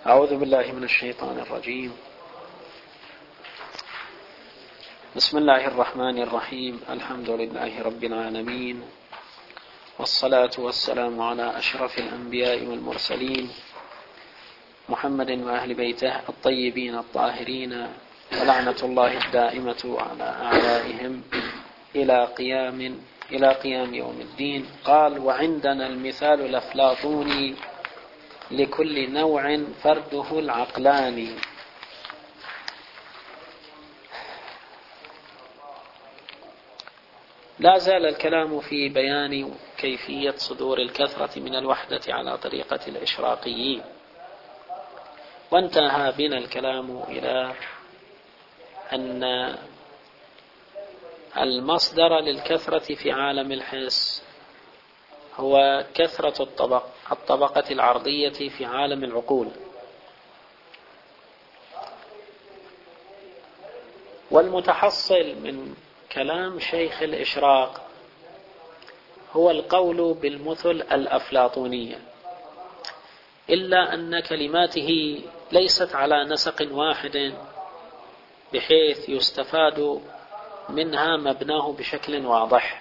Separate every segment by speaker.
Speaker 1: أعوذ بالله من الشيطان الرجيم. بسم الله الرحمن الرحيم. الحمد لله رب العالمين، والصلاة والسلام على أشرف الأنبياء والمرسلين محمد وأهل بيته الطيبين الطاهرين، ولعنة الله الدائمة على أعدائهم إلى قيام يوم الدين. قال: وعندنا المثال الأفلاطوني لكل نوع فرده العقلاني. لا زال الكلام في بيان كيفية صدور الكثرة من الوحدة على طريقة الإشراقيين، وانتهى بنا الكلام إلى أن المصدر للكثرة في عالم الحس هو كثرة الطبقة العرضية في عالم العقول، والمتحصل من كلام شيخ الإشراق هو القول بالمثل الأفلاطونية، إلا أن كلماته ليست على نسق واحد بحيث يستفاد منها مبناه بشكل واضح،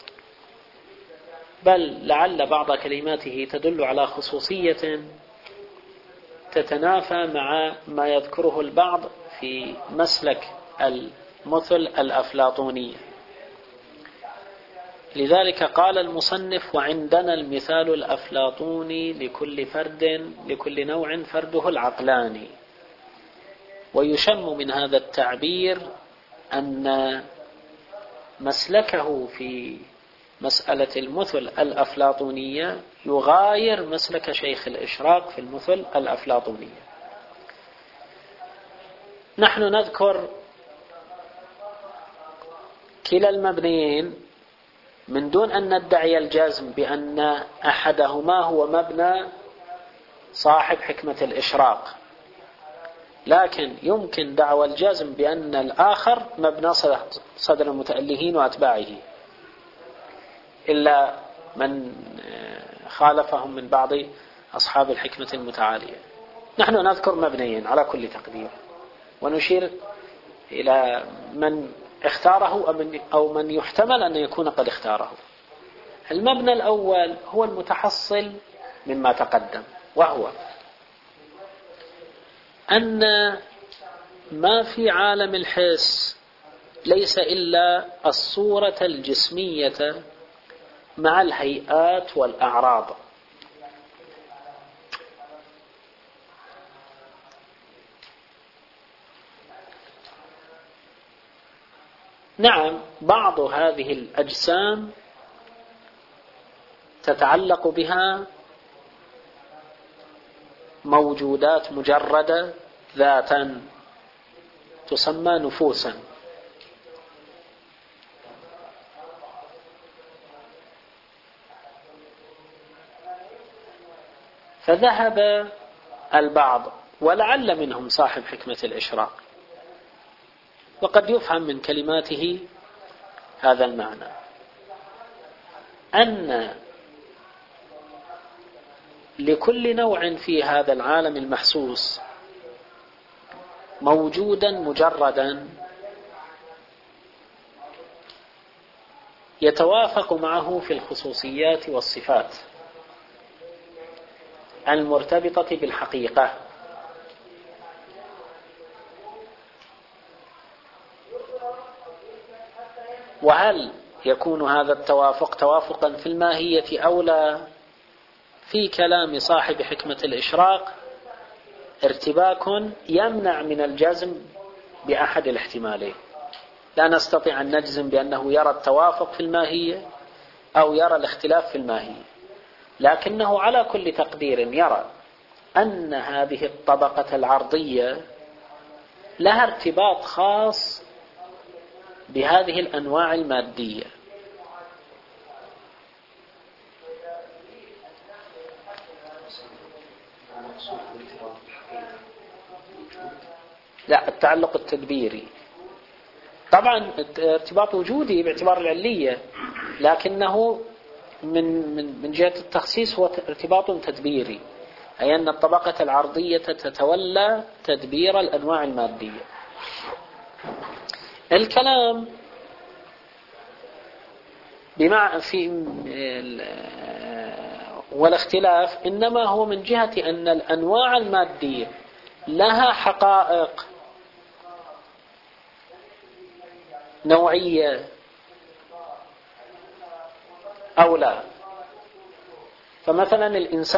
Speaker 1: بل لعل بعض كلماته تدل على خصوصية تتنافى مع ما يذكره البعض في مسلك المثل الأفلاطونية. لذلك قال المصنف: وعندنا المثال الأفلاطوني لكل نوع فرده العقلاني. ويشم من هذا التعبير أن مسلكه في مسألة المثل الأفلاطونية يغاير مسلك شيخ الإشراق في المثل الأفلاطونية. نحن نذكر كلا المبنيين من دون أن ندعي الجزم بأن أحدهما هو مبنى صاحب حكمة الإشراق، لكن يمكن دعوى الجزم بأن الآخر مبنى صدر المتألهين وأتباعه، إلا من خالفهم من بعض أصحاب الحكمة المتعالية. نحن نذكر مبنيين على كل تقدير، ونشير إلى من اختاره أو من يحتمل أن يكون قد اختاره. المبنى الأول هو المتحصل مما تقدم، وهو أن ما في عالم الحس ليس إلا الصورة الجسمية مع الهيئات والأعراض. نعم، بعض هذه الأجسام تتعلق بها موجودات مجردة ذاتا تسمى نفوسا، فذهب البعض ولعل منهم صاحب حكمة الإشراق، وقد يفهم من كلماته هذا المعنى، أن لكل نوع في هذا العالم المحسوس موجودا مجردا يتوافق معه في الخصوصيات والصفات المرتبطة بالحقيقة. وهل يكون هذا التوافق توافقا في الماهية أو لا؟ في كلام صاحب حكمة الإشراق ارتباك يمنع من الجزم بأحد الاحتمالين. لا نستطيع أن نجزم بأنه يرى التوافق في الماهية أو يرى الاختلاف في الماهية، لكنه على كل تقدير يرى أن هذه الطبقة العرضية لها ارتباط خاص بهذه الأنواع المادية. لا، التعلق التدبيري طبعا ارتباط وجودي باعتبار العلية، لكنه من جهة التخصيص هو ارتباط تدبيري، أي أن الطبقة العرضية تتولى تدبير الأنواع المادية. الكلام والاختلاف إنما هو من جهة أن الأنواع المادية لها حقائق نوعية أو لا. فمثلا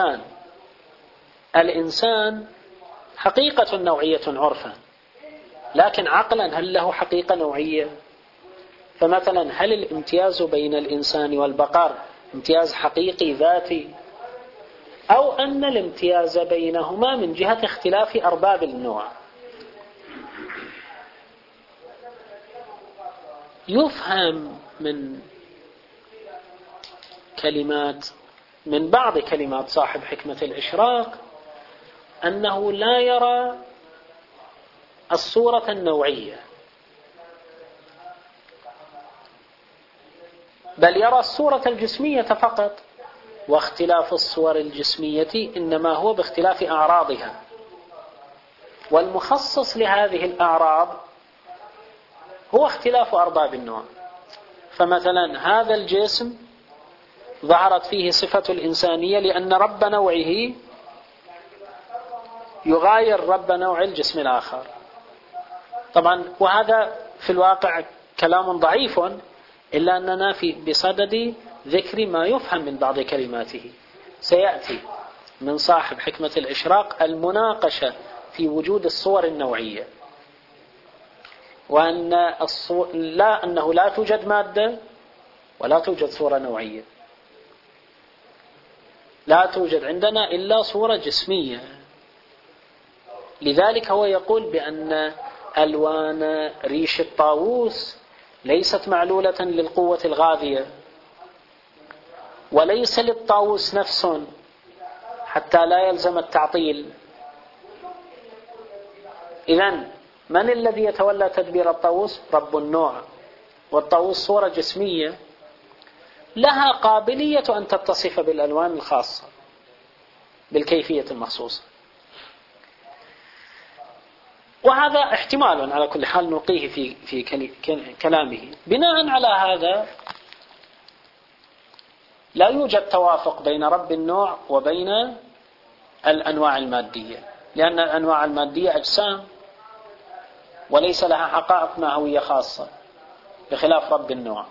Speaker 1: الإنسان حقيقة نوعية عرفا، لكن عقلا هل له حقيقة نوعية؟ فمثلا هل الامتياز بين الإنسان والبقر امتياز حقيقي ذاتي، أو أن الامتياز بينهما من جهة اختلاف أرباب النوع؟ يفهم من بعض كلمات صاحب حكمة الإشراق أنه لا يرى الصورة النوعية، بل يرى الصورة الجسمية فقط، واختلاف الصور الجسمية إنما هو باختلاف أعراضها، والمخصص لهذه الأعراض هو اختلاف أرباب النوع. فمثلا هذا الجسم ظهرت فيه صفة الإنسانية لأن رب نوعه يغاير رب نوع الجسم الآخر. طبعا وهذا في الواقع كلام ضعيف، إلا أننا بصدد ذكر ما يفهم من بعض كلماته. سيأتي من صاحب حكمة الإشراق المناقشة في وجود الصور النوعية، وأن أنه لا توجد مادة ولا توجد صورة نوعية، لا توجد عندنا إلا صورة جسمية. لذلك هو يقول بأن ألوان ريش الطاووس ليست معلولة للقوة الغاذية، وليس للطاووس نفس حتى لا يلزم التعطيل. إذن من الذي يتولى تدبير الطاووس؟ رب النوع، والطاووس صورة جسمية لها قابلية أن تتصف بالألوان الخاصة بالكيفية المخصوصة. وهذا احتمال على كل حال نلقيه في كلامه. بناء على هذا لا يوجد توافق بين رب النوع وبين الأنواع المادية، لأن الأنواع المادية أجسام وليس لها حقائق ماهوية خاصة بخلاف رب النوع.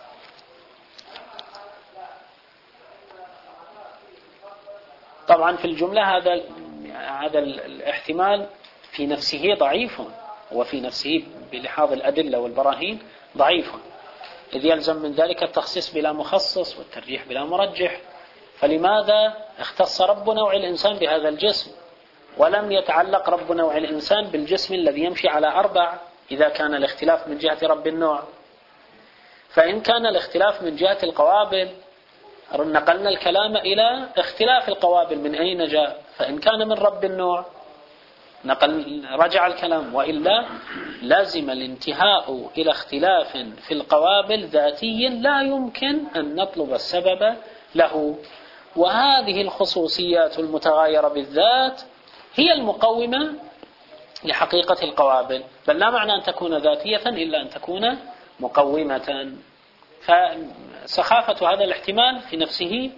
Speaker 1: طبعا في الجملة هذا الاحتمال في نفسه ضعيف، وفي نفسه بلحاظ الأدلة والبراهين ضعيف، إذ يلزم من ذلك التخصيص بلا مخصص والترجيح بلا مرجح. فلماذا اختص رب نوع الإنسان بهذا الجسم ولم يتعلق رب نوع الإنسان بالجسم الذي يمشي على 4 إذا كان الاختلاف من جهة رب النوع؟ فإن كان الاختلاف من جهة القوابل نقلنا الكلام إلى اختلاف القوابل من أين جاء، فإن كان من رب النوع رجع الكلام، وإلا لازم الانتهاء إلى اختلاف في القوابل ذاتي لا يمكن أن نطلب السبب له. وهذه الخصوصيات المتغايرة بالذات هي المقومة لحقيقة القوابل، بل لا معنى أن تكون ذاتية إلا أن تكون مقومة. فسخافة هذا الاحتمال في نفسه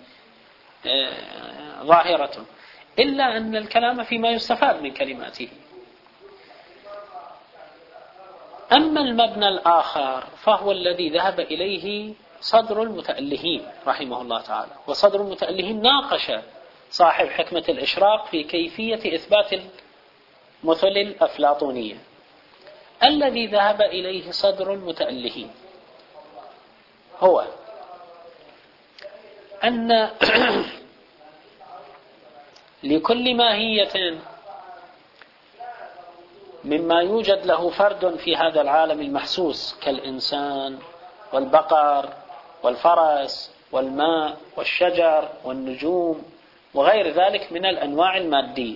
Speaker 1: ظاهرة، إلا أن الكلام فيما يستفاد من كلماته. أما المبنى الآخر فهو الذي ذهب إليه صدر المتألهين رحمه الله تعالى. وصدر المتألهين ناقش صاحب حكمة الإشراق في كيفية إثبات المثل الأفلاطونية. الذي ذهب إليه صدر المتألهين هو أن لكل ماهية مما يوجد له فرد في هذا العالم المحسوس كالإنسان والبقر والفرس والماء والشجر والنجوم وغير ذلك من الأنواع المادية،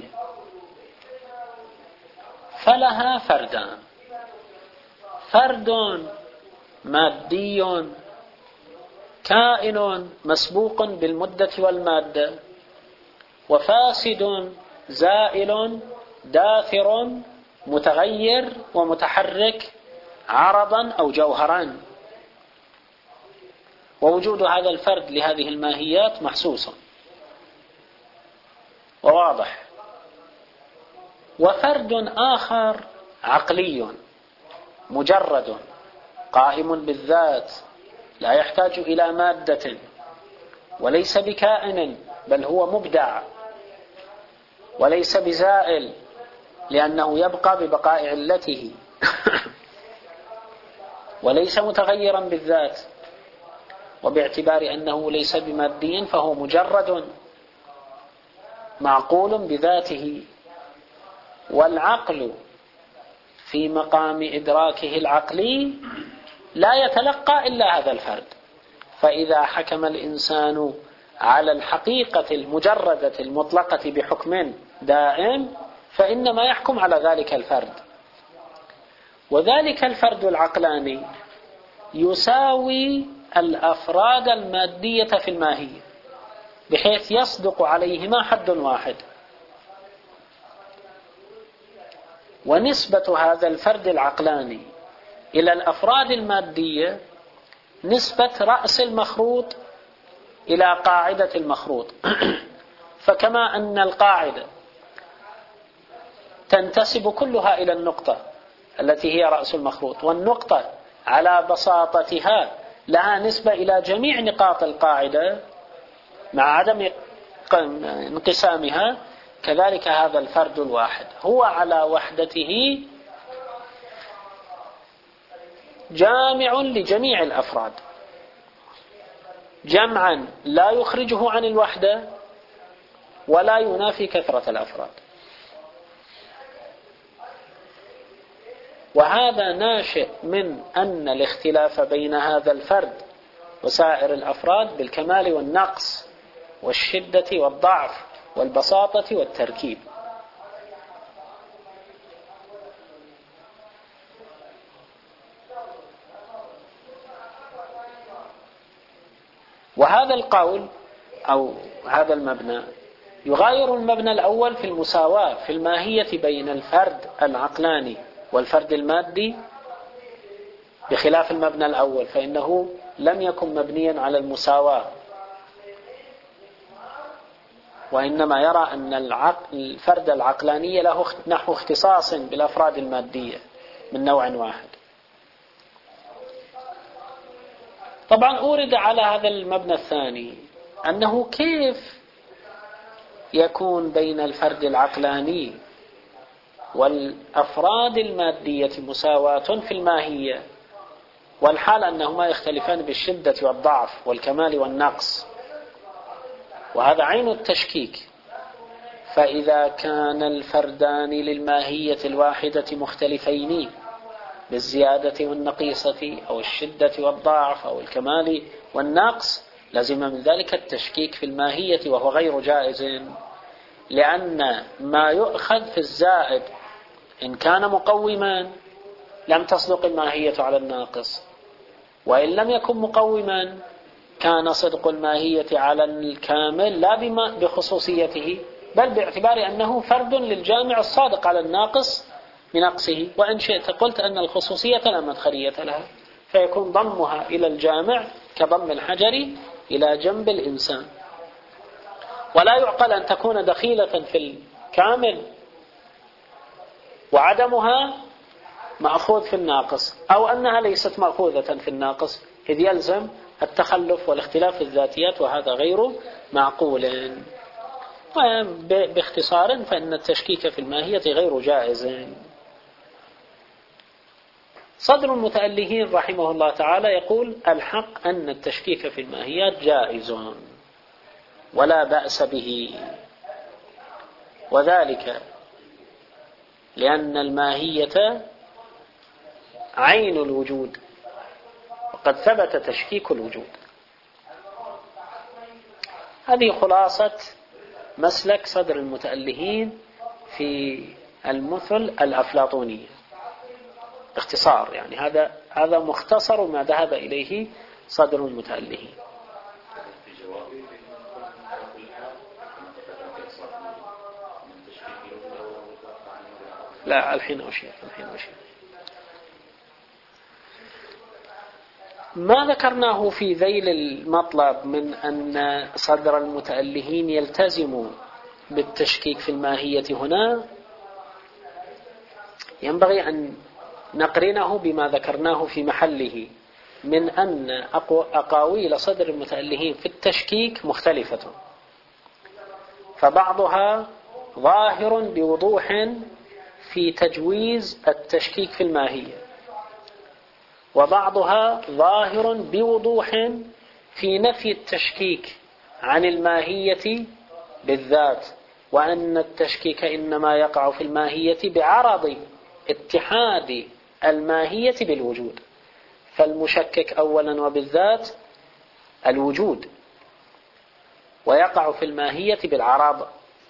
Speaker 1: فلها فردان: فرد مادي كائن مسبوق بالمدة والمادة، وفاسد زائل داثر متغير ومتحرك عرضا أو جوهرا، ووجود هذا الفرد لهذه الماهيات محسوس وواضح. وفرد آخر عقلي مجرد قائم بالذات لا يحتاج إلى مادة وليس بكائن، بل هو مبدع، وليس بزائل لأنه يبقى ببقاء علته وليس متغيرا بالذات، وباعتبار أنه ليس بمادي فهو مجرد معقول بذاته. والعقل في مقام إدراكه العقلي لا يتلقى إلا هذا الفرد، فإذا حكم الإنسان على الحقيقة المجردة المطلقة بحكم دائم فإنما يحكم على ذلك الفرد، وذلك الفرد العقلاني يساوي الأفراد المادية في الماهية بحيث يصدق عليهما حد واحد. ونسبة هذا الفرد العقلاني إلى الأفراد المادية نسبة رأس المخروط إلى قاعدة المخروط فكما أن القاعدة تنتسب كلها إلى النقطة التي هي رأس المخروط، والنقطة على بساطتها لها نسبة إلى جميع نقاط القاعدة مع عدم انقسامها، كذلك هذا الفرد الواحد هو على وحدته جامع لجميع الأفراد جمعا لا يخرجه عن الوحدة ولا ينافي كثرة الأفراد. وهذا ناشئ من أن الاختلاف بين هذا الفرد وسائر الأفراد بالكمال والنقص والشدة والضعف والبساطة والتركيب. وهذا القول أو هذا المبنى يغاير المبنى الأول في المساواة في الماهية بين الفرد العقلاني والفرد المادي، بخلاف المبنى الأول فإنه لم يكن مبنيا على المساواة، وإنما يرى أن الفرد العقلاني له نحو اختصاص بالأفراد المادية من نوع واحد. طبعا أورد على هذا المبنى الثاني أنه كيف يكون بين الفرد العقلاني والأفراد المادية مساواة في الماهية والحال أنهما يختلفان بالشدة والضعف والكمال والنقص، وهذا عين التشكيك. فإذا كان الفردان للماهية الواحدة مختلفين بالزيادة والنقيصة أو الشدة والضعف أو الكمال والنقص لازم من ذلك التشكيك في الماهية، وهو غير جائز، لأن ما يؤخذ في الزائد إن كان مقوما لم تصدق الماهية على الناقص، وإن لم يكن مقوما كان صدق الماهية على الكامل لا بخصوصيته بل باعتبار أنه فرد للجامع الصادق على الناقص بنقصه. وإن شئت قلت أن الخصوصية لا مدخلية لها، فيكون ضمها إلى الجامع كضم الحجر إلى جنب الإنسان. ولا يعقل أن تكون دخيلة في الكامل وعدمها مأخوذ في الناقص، أو أنها ليست مأخوذة في الناقص، إذ يلزم التخلف والاختلاف في الذاتيات، وهذا غير معقول. باختصار فإن التشكيك في الماهية غير جائز. صدر المتألهين رحمه الله تعالى يقول: الحق أن التشكيك في الماهيات جائز ولا بأس به، وذلك لأن الماهية عين الوجود وقد ثبت تشكيك الوجود. هذه خلاصة مسلك صدر المتألهين في المثل الأفلاطونية باختصار، يعني هذا مختصر ما ذهب إليه صدر المتألهين. لا الحين أشير. ما ذكرناه في ذيل المطلب من أن صدر المتألهين يلتزم بالتشكيك في الماهية هنا ينبغي أن نقرنه بما ذكرناه في محله من أن أقاويل صدر المتألهين في التشكيك مختلفة، فبعضها ظاهر بوضوح في تجويز التشكيك في الماهية، وبعضها ظاهر بوضوح في نفي التشكيك عن الماهية بالذات، وأن التشكيك إنما يقع في الماهية بعرض اتحاد الماهية بالوجود، فالمشكك أولا وبالذات الوجود، ويقع في الماهية بالعرض.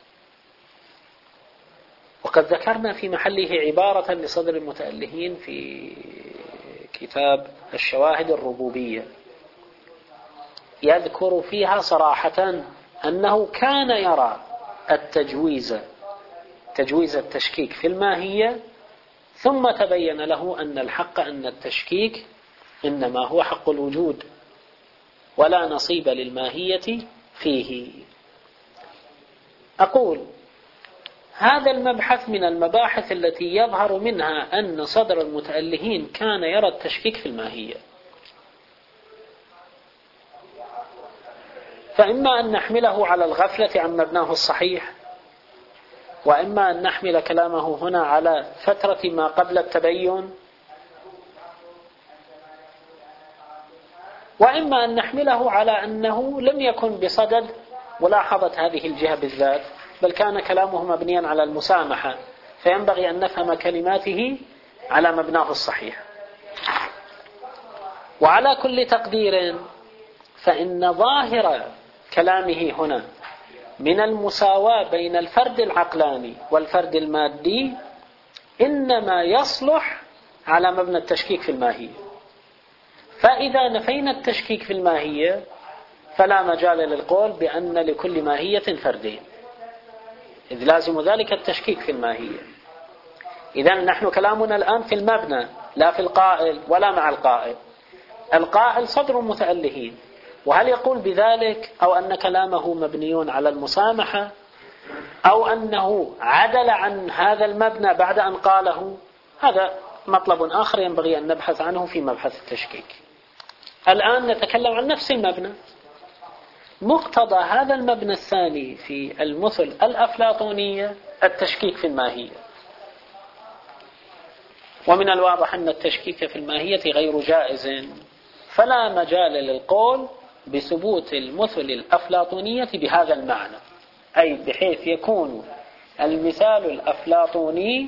Speaker 1: وقد ذكرنا في محله عبارة لصدر المتألهين في كتاب الشواهد الربوبية يذكر فيها صراحة أنه كان يرى تجويز التشكيك في الماهية، ثم تبين له أن الحق أن التشكيك إنما هو حق الوجود ولا نصيب للماهية فيه. أقول هذا المبحث من المباحث التي يظهر منها أن صدر المتألهين كان يرى التشكيك في الماهية، فإما أن نحمله على الغفلة عن مبناه الصحيح، وإما أن نحمل كلامه هنا على فترة ما قبل التبين، وإما أن نحمله على أنه لم يكن بصدد ملاحظة هذه الجهة بالذات، بل كان كلامه مبنيا على المسامحة، فينبغي أن نفهم كلماته على مبناه الصحيح. وعلى كل تقدير فإن ظاهر كلامه هنا من المساواة بين الفرد العقلاني والفرد المادي إنما يصلح على مبنى التشكيك في الماهية، فإذا نفينا التشكيك في الماهية فلا مجال للقول بأن لكل ماهية فردين، إذ لازم ذلك التشكيك في الماهية. إذن نحن كلامنا الآن في المبنى لا في القائل ولا مع القائل. القائل صدر المتألهين، وهل يقول بذلك أو أن كلامه مبني على المسامحة أو أنه عدل عن هذا المبنى بعد أن قاله، هذا مطلب آخر ينبغي أن نبحث عنه في مبحث التشكيك. الآن نتكلم عن نفس المبنى. مقتضى هذا المبنى الثاني في المثل الأفلاطونية التشكيك في الماهية، ومن الواضح أن التشكيك في الماهية غير جائز، فلا مجال للقول بثبوت المثل الأفلاطونية بهذا المعنى، أي بحيث يكون المثال الأفلاطوني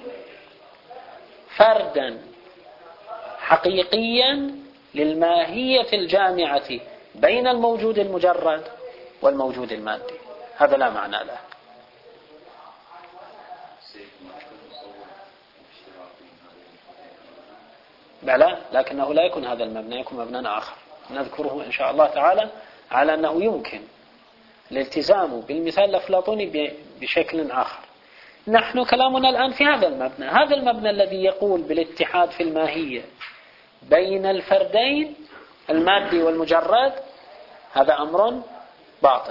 Speaker 1: فردا حقيقيا للماهية الجامعة بين الموجود المجرد والموجود المادي، هذا لا معنى له. بلى، لكنه لا يكون هذا المبنى، يكون مبنى آخر نذكره إن شاء الله تعالى على أنه يمكن الالتزام بالمثال الأفلاطوني بشكل آخر. نحن كلامنا الآن في هذا المبنى، هذا المبنى الذي يقول بالاتحاد في الماهية بين الفردين المادي والمجرد، هذا أمر باطل،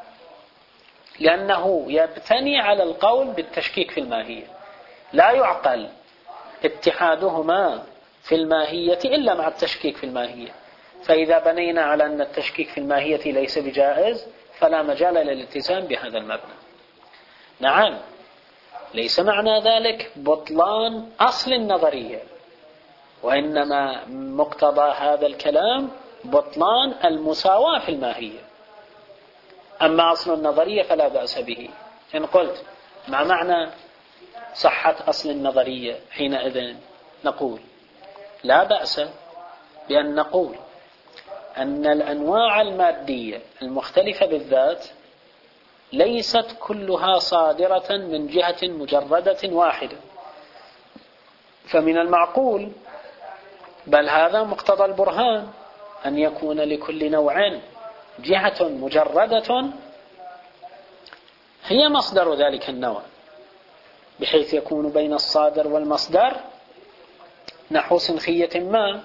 Speaker 1: لأنه يبتني على القول بالتشكيك في الماهية. لا يعقل اتحادهما في الماهية إلا مع التشكيك في الماهية، فإذا بنينا على أن التشكيك في الماهية ليس بجائز فلا مجال للالتزام بهذا المبنى. نعم، ليس معنى ذلك بطلان أصل النظرية، وإنما مقتضى هذا الكلام بطلان المساواة في الماهية. أما أصل النظرية فلا بأس به. إن قلت ما معنى صحة أصل النظرية، حينئذ نقول لا بأس بأن نقول أن الأنواع المادية المختلفة بالذات ليست كلها صادرة من جهة مجردة واحدة، فمن المعقول بل هذا مقتضى البرهان أن يكون لكل نوع جهة مجردة هي مصدر ذلك النوع، بحيث يكون بين الصادر والمصدر نحو سنخية ما،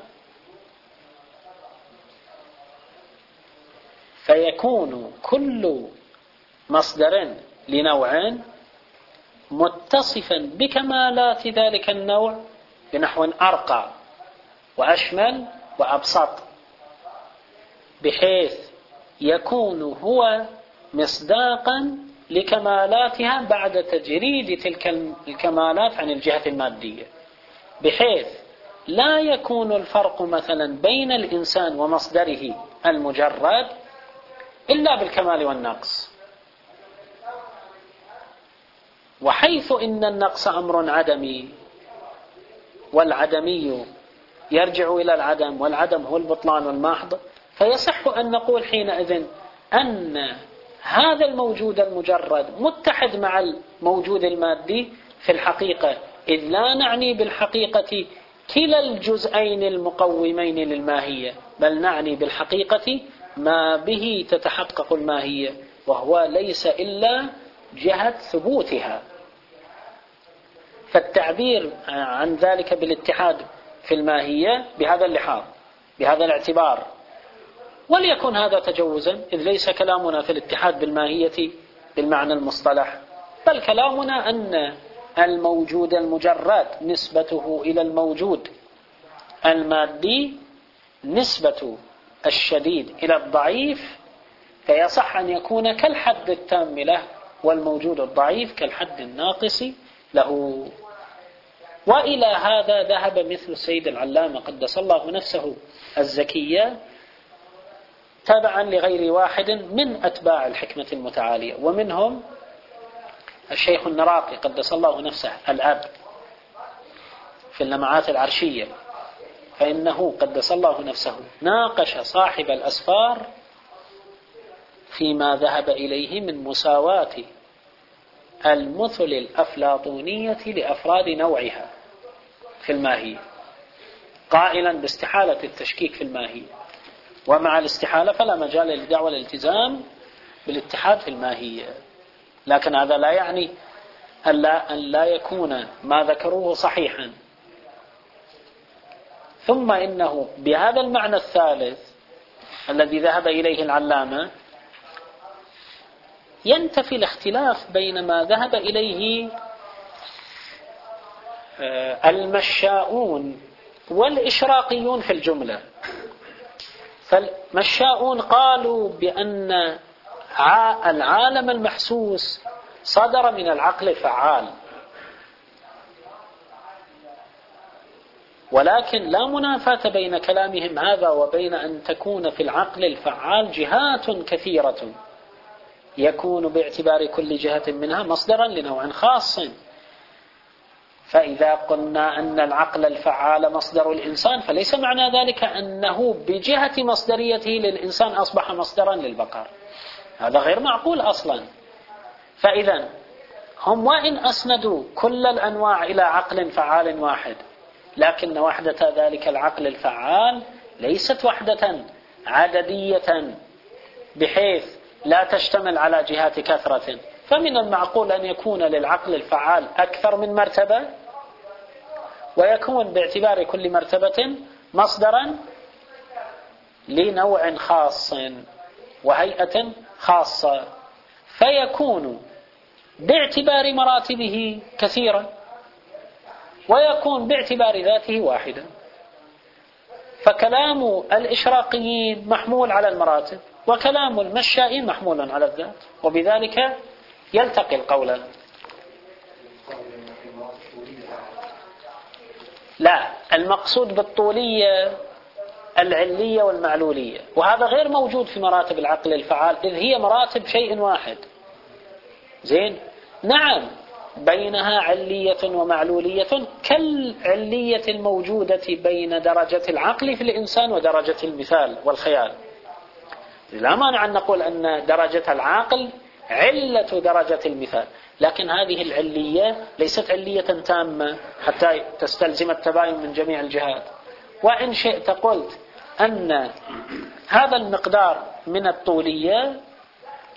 Speaker 1: فيكون كل مصدر لنوع متصفا بكمالات ذلك النوع بنحو أرقى وأشمل وأبسط، بحيث يكون هو مصداقا لكمالاتها بعد تجريد تلك الكمالات عن الجهة المادية، بحيث لا يكون الفرق مثلا بين الإنسان ومصدره المجرد إلا بالكمال والنقص. وحيث إن النقص أمر عدمي والعدمي يرجع إلى العدم والعدم هو البطلان المحض، فيصح أن نقول حينئذ أن هذا الموجود المجرد متحد مع الموجود المادي في الحقيقة، إذ لا نعني بالحقيقة كلا الجزئين المقومين للماهية، بل نعني بالحقيقة ما به تتحقق الماهية، وهو ليس إلا جهة ثبوتها. فالتعبير عن ذلك بالاتحاد في الماهية بهذا اللحاظ بهذا الاعتبار، وليكن هذا تجوزا، إذ ليس كلامنا في الاتحاد بالماهية بالمعنى المصطلح، بل كلامنا أن الموجود المجرد نسبته إلى الموجود المادي نسبة الشديد إلى الضعيف، فيصح أن يكون كالحد التام له، والموجود الضعيف كالحد الناقص له. وإلى هذا ذهب مثل السيد العلامة قدس الله نفسه الزكية تبعا لغير واحد من أتباع الحكمة المتعالية، ومنهم الشيخ النراقي قدس الله نفسه الأب في اللمعات العرشية، فإنه قدس الله نفسه ناقش صاحب الأسفار فيما ذهب إليه من مساواة المثل الأفلاطونية لأفراد نوعها في الماهية، قائلا باستحالة التشكيك في الماهية، ومع الاستحالة فلا مجال للدعوة الالتزام بالاتحاد في الماهية. لكن هذا لا يعني أن لا يكون ما ذكروه صحيحا. ثم إنه بهذا المعنى الثالث الذي ذهب إليه العلامة ينتفي الاختلاف بين ما ذهب إليه المشاؤون والإشراقيون في الجملة. فالمشاؤون قالوا بأن العالم المحسوس صدر من العقل الفعال، ولكن لا منافاة بين كلامهم هذا وبين أن تكون في العقل الفعال جهات كثيرة يكون باعتبار كل جهة منها مصدرا لنوع خاص. فإذا قلنا أن العقل الفعال مصدر الإنسان، فليس معنى ذلك أنه بجهة مصدريته للإنسان أصبح مصدرا للبقر، هذا غير معقول أصلا. فإذا هم وإن أسندوا كل الأنواع إلى عقل فعال واحد، لكن وحدة ذلك العقل الفعال ليست وحدة عددية بحيث لا تشتمل على جهات كثرة، فمن المعقول أن يكون للعقل الفعال أكثر من مرتبة، ويكون باعتبار كل مرتبة مصدرا لنوع خاص وهيئة خاصة، فيكون باعتبار مراتبه كثيرا ويكون باعتبار ذاته واحدا. فكلام الإشراقيين محمول على المراتب، وكلام المشائين محمول على الذات، وبذلك يلتقي القولان. لا، المقصود بالطولية العلية والمعلولية، وهذا غير موجود في مراتب العقل الفعال، إذ هي مراتب شيء واحد. زين، نعم بينها علية ومعلولية كالعلية الموجودة بين درجة العقل في الإنسان ودرجة المثال والخيال. لا مانع أن نقول أن درجة العقل علة درجة المثال، لكن هذه العلية ليست علية تامة حتى تستلزم التباين من جميع الجهات. وإن شئت قلت أن هذا المقدار من الطولية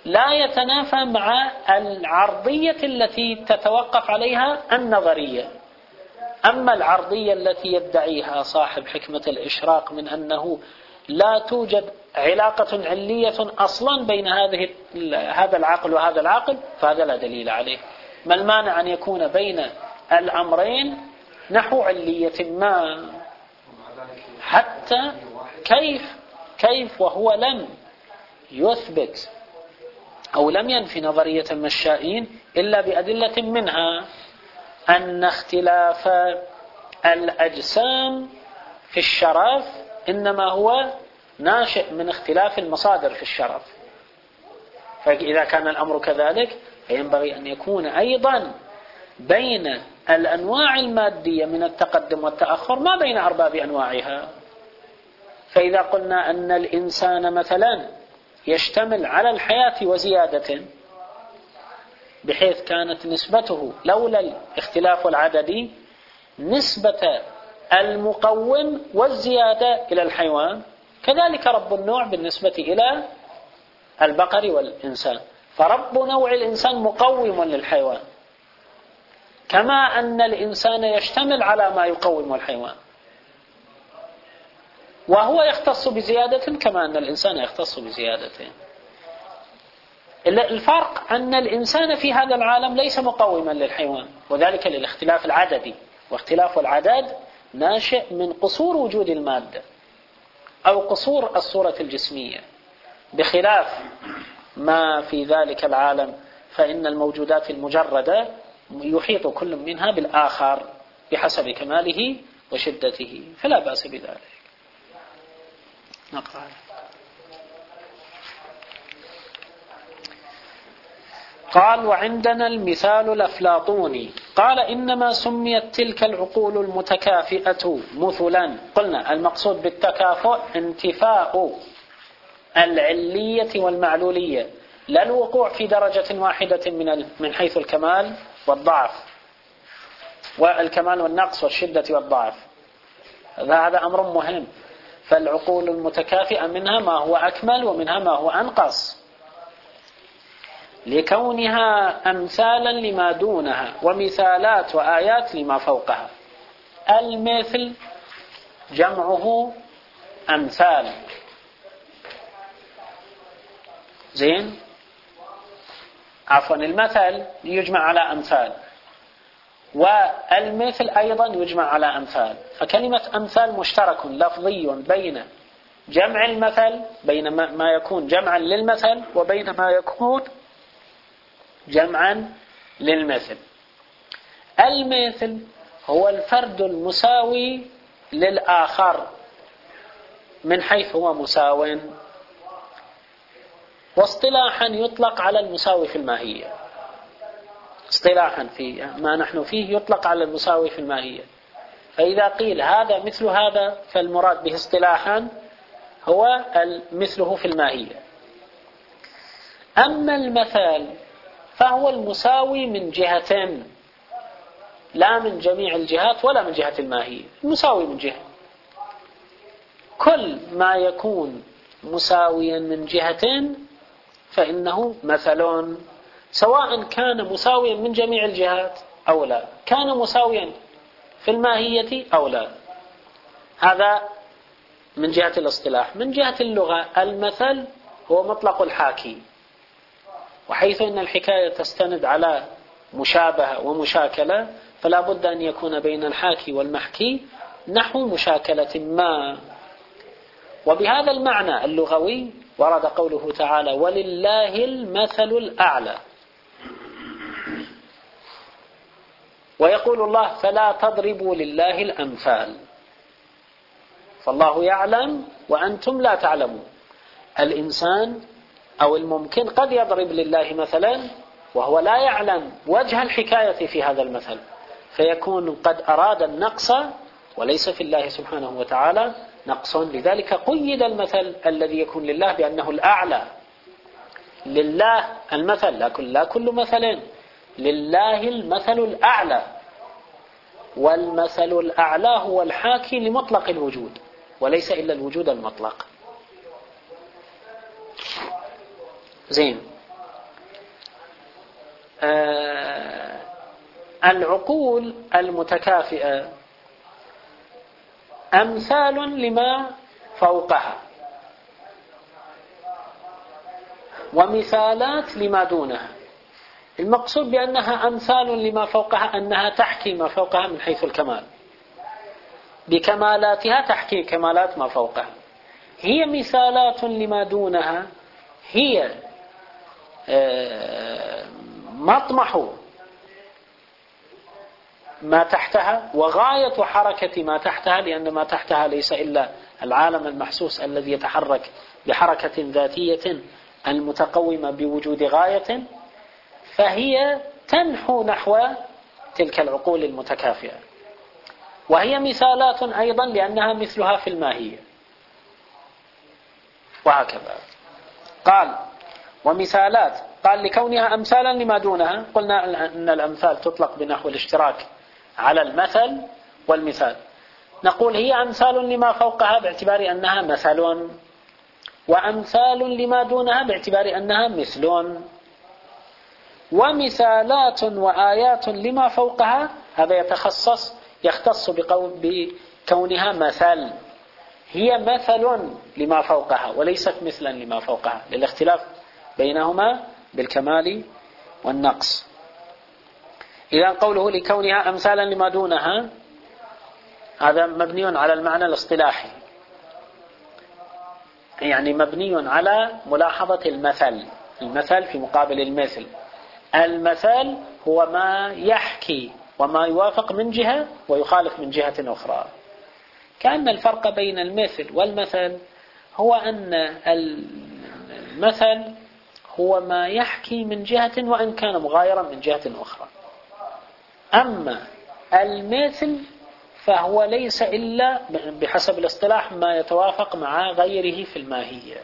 Speaker 1: لا يتنافى مع العرضية التي تتوقف عليها النظرية. أما العرضية التي يدعيها صاحب حكمة الإشراق من أنه لا توجد علاقة علية أصلا بين هذا العقل وهذا العقل، فهذا لا دليل عليه. ما المانع أن يكون بين الأمرين نحو علية ما؟ حتى كيف وهو لم يثبت أو لم ينفي نظرية المشائين إلا بأدلة منها أن اختلاف الأجسام في الشرف إنما هو ناشئ من اختلاف المصادر في الشرف. فإذا كان الأمر كذلك فينبغي أن يكون أيضا بين الأنواع المادية من التقدم والتأخر ما بين أرباب أنواعها. فإذا قلنا أن الإنسان مثلا يشتمل على الحياة وزيادة، بحيث كانت نسبته لولا الاختلاف العددي نسبة المقوم والزيادة إلى الحيوان، كذلك رب النوع بالنسبة إلى البقر والإنسان. فرب نوع الإنسان مقوم للحيوان، كما أن الإنسان يشتمل على ما يقوم الحيوان، وهو يختص بزيادة كما أن الإنسان يختص بزيادة. الفرق أن الإنسان في هذا العالم ليس مقوما للحيوان، وذلك للاختلاف العددي، واختلاف العدد ناشئ من قصور وجود المادة أو قصور الصورة الجسمية، بخلاف ما في ذلك العالم فإن الموجودات المجردة يحيط كل منها بالآخر بحسب كماله وشدته، فلا بأس بذلك. نقرأ. قال: وعندنا المثال الأفلاطوني. قال: إنما سميت تلك العقول المتكافئة مثلا. قلنا المقصود بالتكافؤ انتفاء العلية والمعلولية، لا الوقوع في درجة واحدة من حيث الكمال والضعف، والكمال والنقص والشدة والضعف. هذا أمر مهم. فالعقول المتكافئة منها ما هو أكمل ومنها ما هو أنقص، لكونها أمثالا لما دونها ومثالات وآيات لما فوقها. المثل جمعه أمثال، زين، عفوا المثل يجمع على أمثال، والمثل أيضا يجمع على أمثال. فكلمة أمثال مشترك لفظي بين جمع المثل، بين ما يكون جمعا للمثل وبين ما يكون جمعا للمثل. المثل هو الفرد المساوي للآخر من حيث هو مساو، واصطلاحا يطلق على المساوي في الماهية. اصطلاحا في ما نحن فيه يطلق على المساوي في الماهية. فإذا قيل هذا مثل هذا فالمراد به اصطلاحا هو مثله في الماهية. أما المثال فهو المساوي من جهة، لا من جميع الجهات ولا من جهة الماهية، المساوي من جهة. كل ما يكون مساويا من جهة فإنه مثل، سواء كان مساويا من جميع الجهات أو لا، كان مساويا في الماهية أو لا. هذا من جهة الاصطلاح. من جهة اللغة المثل هو مطلق الحاكي، وحيث أن الحكاية تستند على مشابهة ومشاكلة فلا بد أن يكون بين الحاكي والمحكي نحو مشاكلة ما. وبهذا المعنى اللغوي ورد قوله تعالى: ولله المثل الأعلى. ويقول الله: فلا تضربوا لله الأمثال، فالله يعلم وأنتم لا تعلمون. الإنسان أو الممكن قد يضرب لله مثلا وهو لا يعلم وجه الحكاية في هذا المثل، فيكون قد أراد النقص وليس في الله سبحانه وتعالى نقص. لذلك قيد المثل الذي يكون لله بأنه الأعلى. لله المثل، لا كل مثل، لله المثل الأعلى، والمثل الأعلى هو الحاكي لمطلق الوجود وليس إلا الوجود المطلق. زين. العقول المتكافئة أمثال لما فوقها ومثالات لما دونها. المقصود بأنها أمثال لما فوقها أنها تحكي ما فوقها من حيث الكمال، بكمالاتها تحكي كمالات ما فوقها. هي مثالات لما دونها، هي مطمح ما تحتها وغاية حركة ما تحتها، لأن ما تحتها ليس إلا العالم المحسوس الذي يتحرك بحركة ذاتية المتقومة بوجود غاية، فهي تنحو نحو تلك العقول المتكافئة. وهي مثالات أيضا لأنها مثلها في الماهية، وهكذا. قال ومثالات، قال لكونها أمثالا لما دونها. قلنا أن الأمثال تطلق بنحو الاشتراك على المثل والمثال. نقول هي أمثال لما فوقها باعتبار أنها مثل، وأمثال لما دونها باعتبار أنها مثل، ومثالات وآيات لما فوقها. هذا يختص بكونها مثل، هي مثل لما فوقها وليست مثلا لما فوقها، للاختلاف بينهما بالكمال والنقص. إذا قوله لكونها أمثالا لما دونها هذا مبني على المعنى الاصطلاحي، يعني مبني على ملاحظة المثل في مقابل المثل. المثل هو ما يحكي وما يوافق من جهة ويخالف من جهة أخرى. كأن الفرق بين المثل والمثل هو أن المثل هو ما يحكي من جهة وإن كان مغايرا من جهة أخرى، أما المثل فهو ليس إلا بحسب الاصطلاح ما يتوافق مع غيره في الماهية.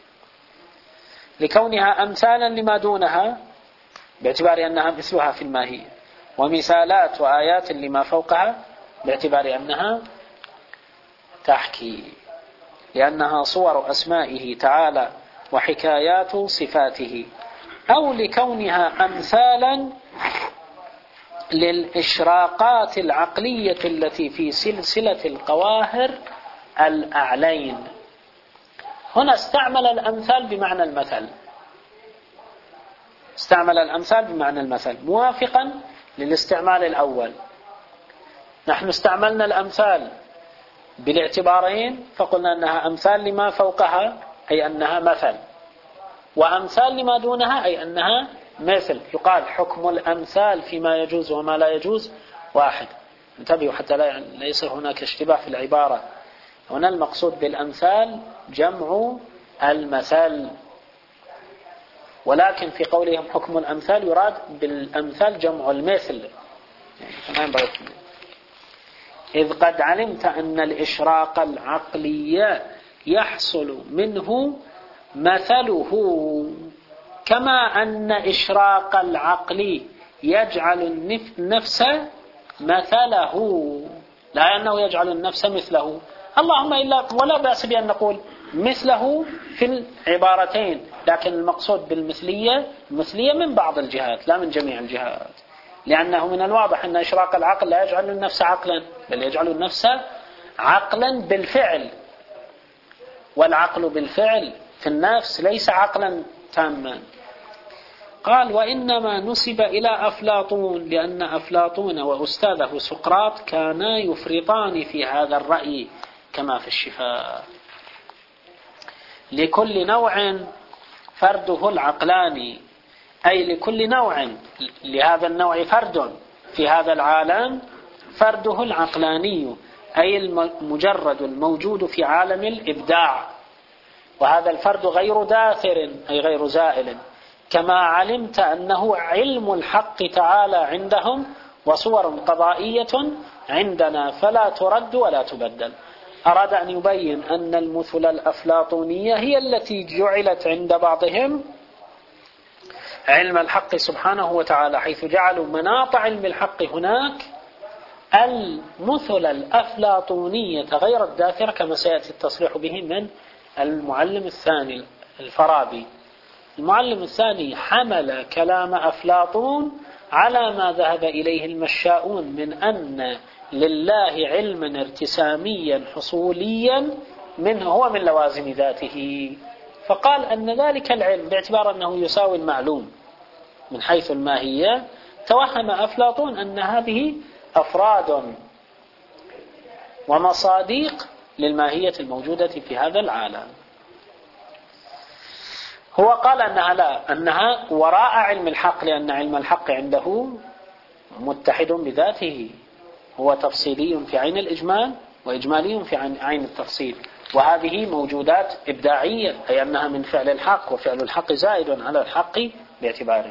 Speaker 1: لكونها أمثالا لما دونها باعتبار أنها مثلها في الماهية، ومثالات وآيات لما فوقها باعتبار أنها تحكي، لأنها صور أسمائه تعالى وحكايات صفاته. أو لكونها أمثالا للإشراقات العقلية التي في سلسلة القواهر الأعلين. هنا استعمل الأمثال بمعنى المثل، استعمل الأمثال بمعنى المثل موافقا للاستعمال الأول. نحن استعملنا الأمثال بالاعتبارين، فقلنا أنها أمثال لما فوقها أي أنها مثل، وأمثال لما دونها أي أنها مثل. يقال حكم الأمثال فيما يجوز وما لا يجوز واحد. انتبهوا حتى لا يصير هناك اشتباه في العبارة. هنا المقصود بالأمثال جمع المثل، ولكن في قولهم حكم الأمثال يراد بالأمثال جمع المثل. إذ قد علمت أن الإشراق العقلي يحصل منه مثله، كما أن إشراق العقل يجعل النفس مثله، لا أنه يجعل النفس مثله. اللهم إلا ولا بأس بأن نقول مثله في العبارتين، لكن المقصود بالمثلية المثلية من بعض الجهات لا من جميع الجهات، لأنه من الواضح أن إشراق العقل لا يجعل النفس عقلا، بل يجعل النفس عقلا بالفعل، والعقل بالفعل في النفس ليس عقلا تاما. قال وإنما نسب إلى أفلاطون لأن أفلاطون وأستاذه سقراط كانا يفرطان في هذا الرأي كما في الشفاء. لكل نوع فرده العقلاني، أي لكل نوع، لهذا النوع فرد في هذا العالم فرده العقلاني، أي المجرد الموجود في عالم الإبداع، وهذا الفرد غير داثر أي غير زائل، كما علمت أنه علم الحق تعالى عندهم وصور قضائية عندنا فلا ترد ولا تبدل. أراد أن يبين أن المثل الأفلاطونية هي التي جعلت عند بعضهم علم الحق سبحانه وتعالى، حيث جعلوا مناط علم الحق هناك المثل الأفلاطونية غير الداثرة، كما سيأتي التصريح به من المعلم الثاني الفارابي. المعلم الثاني حمل كلام أفلاطون على ما ذهب إليه المشاؤون من أن لله علما ارتساميا حصوليا منه هو من لوازم ذاته، فقال أن ذلك العلم باعتبار أنه يساوي المعلوم من حيث الماهية، توهم أفلاطون أن هذه أفراد ومصاديق للماهية الموجودة في هذا العالم. هو قال أنها لا، أنها وراء علم الحق، لأن علم الحق عنده متحد بذاته، هو تفصيلي في عين الإجمال وإجمالي في عين التفصيل، وهذه موجودات إبداعية، أي أنها من فعل الحق، وفعل الحق زائد على الحق باعتباره.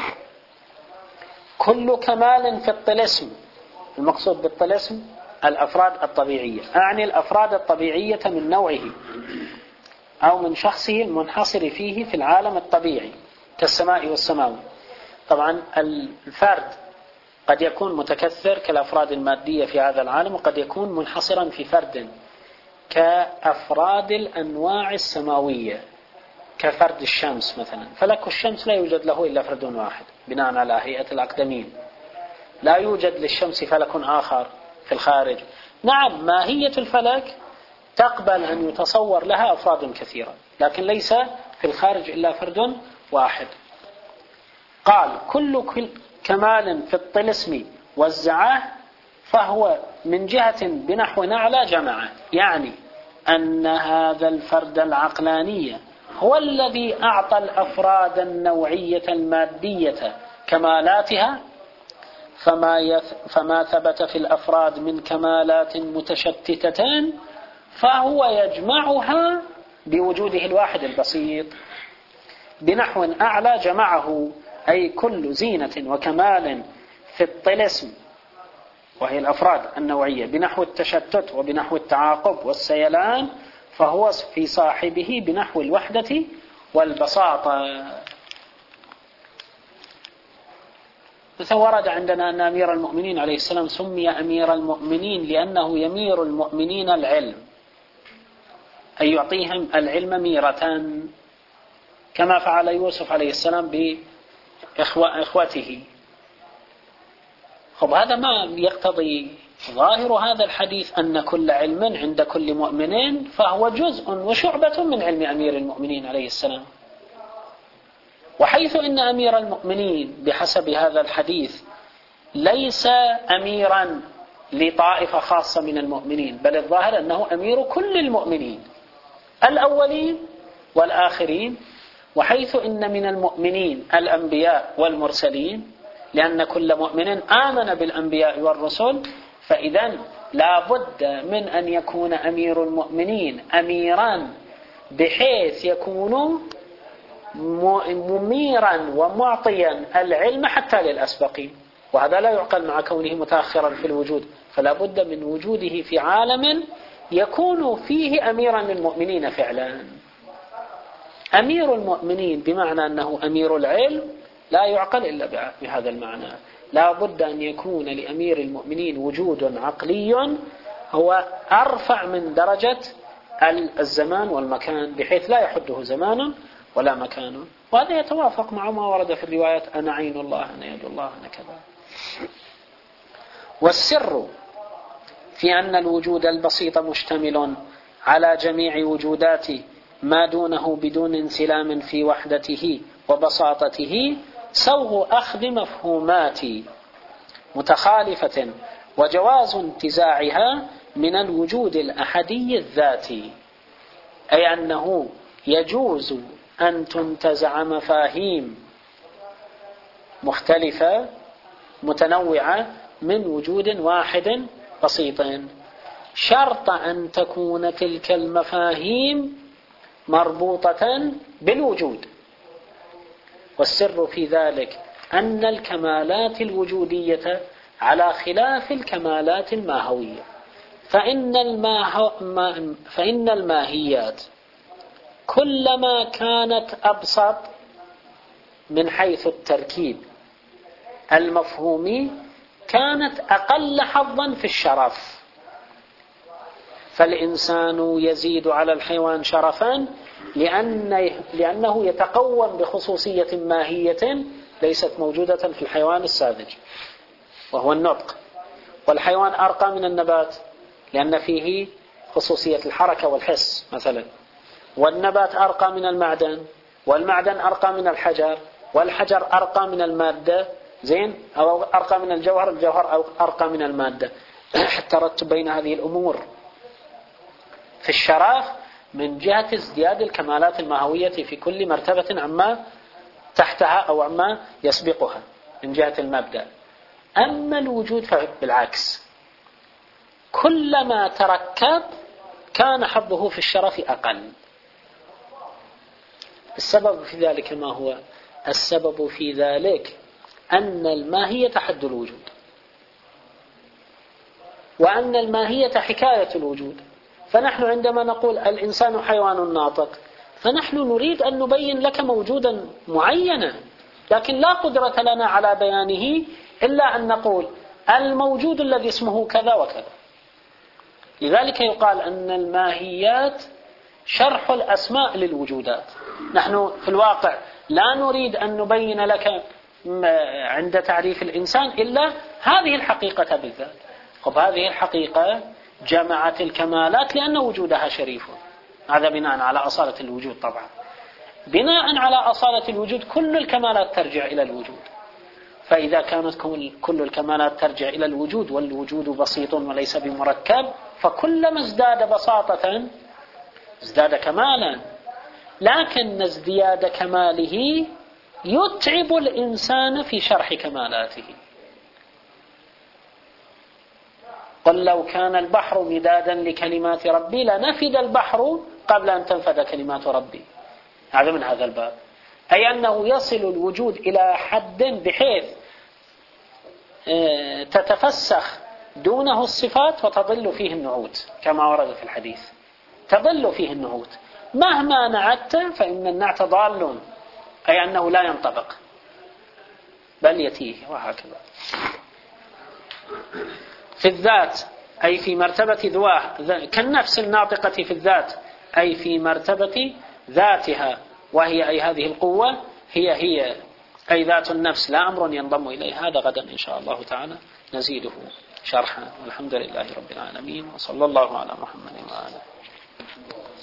Speaker 1: كل كمال في الطلسم، المقصود بالطلسم الأفراد الطبيعية، أعني الأفراد الطبيعية من نوعه أو من شخصه المنحصر فيه في العالم الطبيعي كالسماء والسماوي. طبعا الفرد قد يكون متكثر كالأفراد المادية في هذا العالم، وقد يكون منحصرا في فرد كأفراد الأنواع السماوية كفرد الشمس مثلا، فلك الشمس لا يوجد له إلا فرد واحد بناء على هيئة الأقدمين، لا يوجد للشمس فلك آخر في الخارج. نعم، ماهية الفلك تقبل أن يتصور لها أفراد كثيرة، لكن ليس في الخارج إلا فرد واحد. قال كل كمال في الطلسم والزعاه فهو من جهة بنحو نعلى جمعه، يعني أن هذا الفرد العقلاني هو الذي أعطى الأفراد النوعية المادية كمالاتها، فما ثبت في الأفراد من كمالات متشتتة فهو يجمعها بوجوده الواحد البسيط. بنحو أعلى جمعه، أي كل زينة وكمال في الطلسم وهي الأفراد النوعية بنحو التشتت وبنحو التعاقب والسيلان، فهو في صاحبه بنحو الوحدة والبساطة. مثل ورد عندنا أن أمير المؤمنين عليه السلام سمي أمير المؤمنين لأنه يمير المؤمنين العلم، أي يعطيهم العلم ميرة، كما فعل يوسف عليه السلام بإخوته. هذا ما يقتضي ظاهر هذا الحديث أن كل علم عند كل مؤمن فهو جزء وشعبة من علم أمير المؤمنين عليه السلام. وحيث إن أمير المؤمنين بحسب هذا الحديث ليس أميرا لطائفة خاصة من المؤمنين، بل الظاهر أنه أمير كل المؤمنين الأولين والآخرين، وحيث إن من المؤمنين الأنبياء والمرسلين، لأن كل مؤمن آمن بالأنبياء والرسل، فإذن لا بد من أن يكون أمير المؤمنين أميرا بحيث يكون مميرا ومعطيا العلم حتى للأسبقين، وهذا لا يعقل مع كونه متأخرا في الوجود، فلا بد من وجوده في عالم يكون فيه أميرا للمؤمنين فعلا. أمير المؤمنين بمعنى أنه أمير العلم لا يعقل إلا بهذا المعنى، لا بد أن يكون لأمير المؤمنين وجود عقلي هو أرفع من درجة الزمان والمكان، بحيث لا يحده زمان ولا مكان. وهذا يتوافق مع ما ورد في الروايات: أنا عين الله، أنا يد الله، أنا كذا. والسر في أن الوجود البسيط مشتمل على جميع وجودات ما دونه بدون انسلام في وحدته وبساطته سوغ أخذ مفهومات متخالفة وجواز انتزاعها من الوجود الأحدي الذاتي، أي أنه يجوز أن تنتزع مفاهيم مختلفة متنوعة من وجود واحد بسيط، شرط أن تكون تلك المفاهيم مربوطة بالوجود. والسر في ذلك أن الكمالات الوجودية على خلاف الكمالات الماهوية، فإن الماهيات كلما كانت أبسط من حيث التركيب المفهومي كانت أقل حظا في الشرف، فالإنسان يزيد على الحيوان شرفا لأنه يتقوم بخصوصية ماهية ليست موجودة في الحيوان الساذج، وهو النطق. والحيوان أرقى من النبات لأن فيه خصوصية الحركة والحس مثلا، والنبات أرقى من المعدن، والمعدن أرقى من الحجر، والحجر أرقى من المادة، زين، أو أرقى من الجوهر، الجوهر أرقى من المادة. حتى رتب بين هذه الأمور في الشراف من جهة ازدياد الكمالات الماهوية في كل مرتبة عما تحتها أو عما يسبقها من جهة المبدأ. أما الوجود فبالعكس، كلما تركب كان حظه في الشرف أقل. السبب في ذلك ما هو؟ السبب في ذلك أن الماهية حد الوجود، وأن الماهية حكاية الوجود. فنحن عندما نقول الإنسان حيوان ناطق، فنحن نريد أن نبين لك موجودا معينا، لكن لا قدرة لنا على بيانه إلا أن نقول الموجود الذي اسمه كذا وكذا. لذلك يقال أن الماهيات شرح الأسماء للوجودات. نحن في الواقع لا نريد أن نبين لك عند تعريف الإنسان إلا هذه الحقيقة بالذات. هذه الحقيقة جمعت الكمالات لأن وجودها شريف. هذا بناء على أصالة الوجود. طبعا بناء على أصالة الوجود كل الكمالات ترجع إلى الوجود. فإذا كانت كل الكمالات ترجع إلى الوجود، والوجود بسيط وليس بمركب، فكلما ازداد بساطة ازداد كمالا. لكن ازدياد كماله يتعب الإنسان في شرح كمالاته. قل لو كان البحر مدادا لكلمات ربي لنفد البحر قبل أن تنفد كلمات ربي. هذا من هذا الباب، أي أنه يصل الوجود إلى حد بحيث تتفسخ دونه الصفات وتضل فيه النعوت، كما ورد في الحديث تضل فيه النعوت. مهما نعت فإن النعت ضال، أي أنه لا ينطبق بل يتيه، وهكذا. في الذات أي في مرتبة ذواه، كالنفس الناطقة في الذات أي في مرتبة ذاتها، وهي أي هذه القوة هي أي ذات النفس، لا أمر ينضم إليه. هذا غدا إن شاء الله تعالى نزيده شرحا. والحمد لله رب العالمين، وصلى الله على محمد وآله.